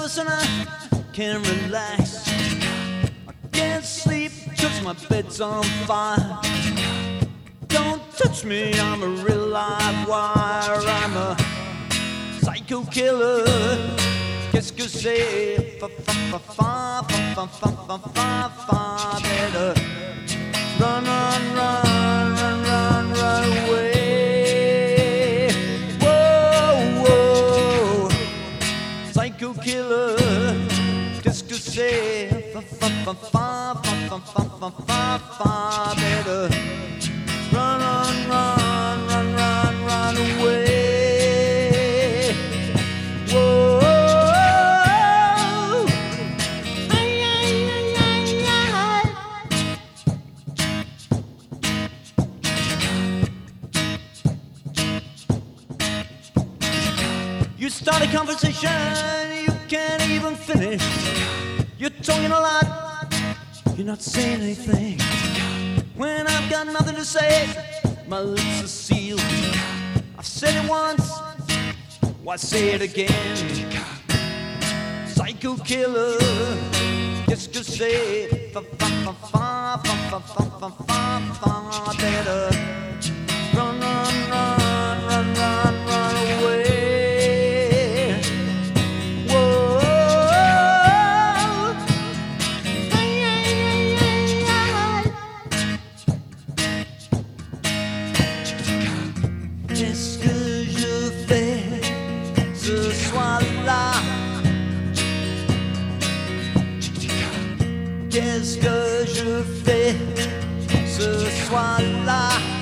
nervous and I can't relax. I can't sleep 'cause my bed's on fire. Don't touch me, I'm a real live wire. I'm a psycho killer. Qu'est-ce que c'est? Better run, run, run, run, run, run away. Whoa, whoa, psycho killer. Qu'est-ce que c'est? Better run, run, run, run, run, run away. Whoa. You start a conversation, you can't even finish. You're talking a lot, you're not saying anything. When I've got nothing to say, my lips are sealed. I've said it once, why say it again? Psycho killer, qu'est-ce que c'est? Better run, run, run, run, run, run away. Qu'est-ce que je fais ce soir-là? Qu'est-ce que je fais ce soir-là?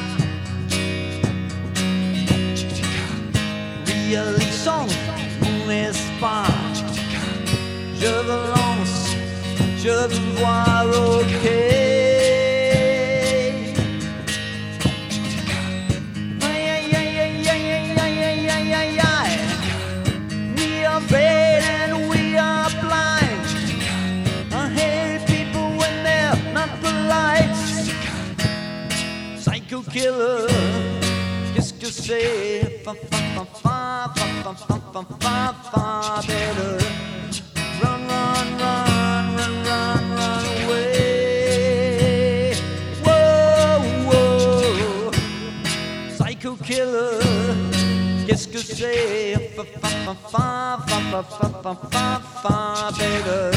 Réalisons mon espoir. Je veux lance, je veux voir ok. Psycho killer, qu'est-ce que c'est? Better run, run, run, run, run, run away. Whoa, whoa, psycho killer, qu'est-ce que c'est? Better